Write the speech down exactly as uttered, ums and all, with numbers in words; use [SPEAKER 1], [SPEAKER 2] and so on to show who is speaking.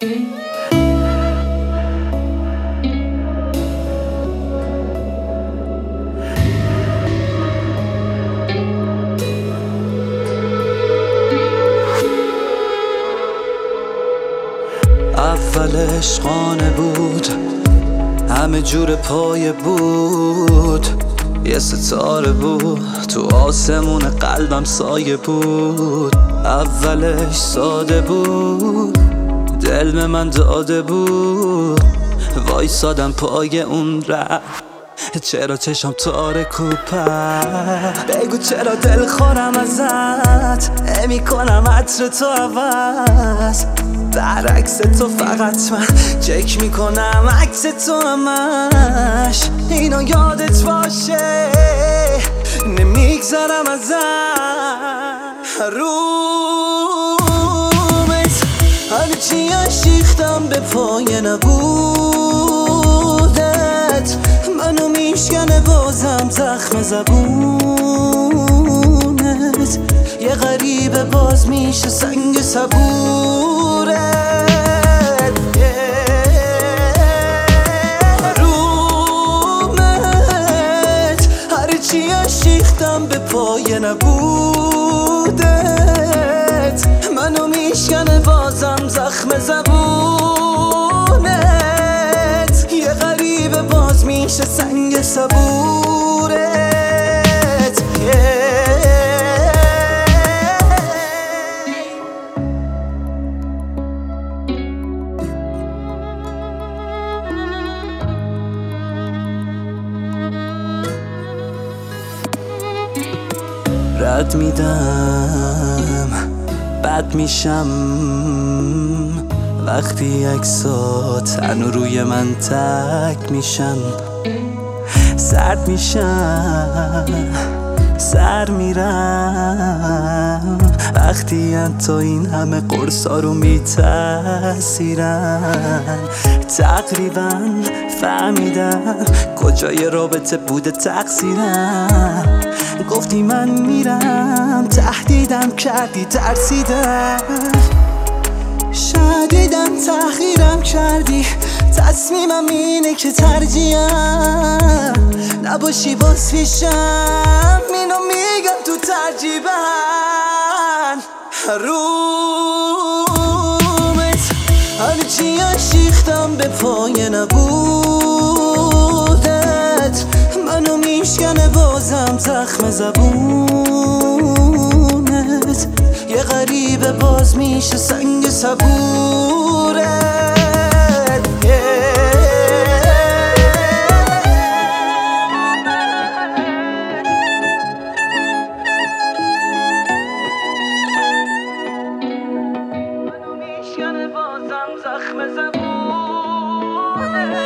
[SPEAKER 1] اول عشقانه بود، همه جور پایه بود، یه ستاره بود تو آسمون قلبم سایه بود. اولش ساده بود، دل به من داده بود، وایسادم پای اون ره. چرا چشم تارک و پر، بگو چرا دل خورم ازت، امی کنم عطر تو عوض، برعکس تو فقط من چک میکنم عکس تو همش. اینا یادت باشه نمیگذرم ازت، رومت هرچی اشیختم به پای نبودت، منو میشکنه بازم زخم زبونت، یه غریبه باز میشه سنگ صبورت. رومت هرچی اشیختم به پای نبودت، منو میشکنه بازم زخم زبونت، یه غریبه باز میشه سنگ صبورت. رد میدم بد میشم وقتی عکسات هنو روی من تک میشن، سرد میشم سر میرم وقتی انت این همه قرصا رو میتاثیرن. تقریبا فهمیدم کجای رابطه بوده تقصیرم، گفتی من میرم تهدیدم کردی ترسیدم، شدیدم تحقیرم کردی، تصمیمم اینه که ترجیحم نباشی باز پیشم، اینو میگم تو ترجیبن. رومت هرچی اشیختم به پای نبودت، منو میشکنه بازم زخم زبونت، یه غریبه باز میشه سنگ صبورت. منو میشکنه بازم زخم زبونت.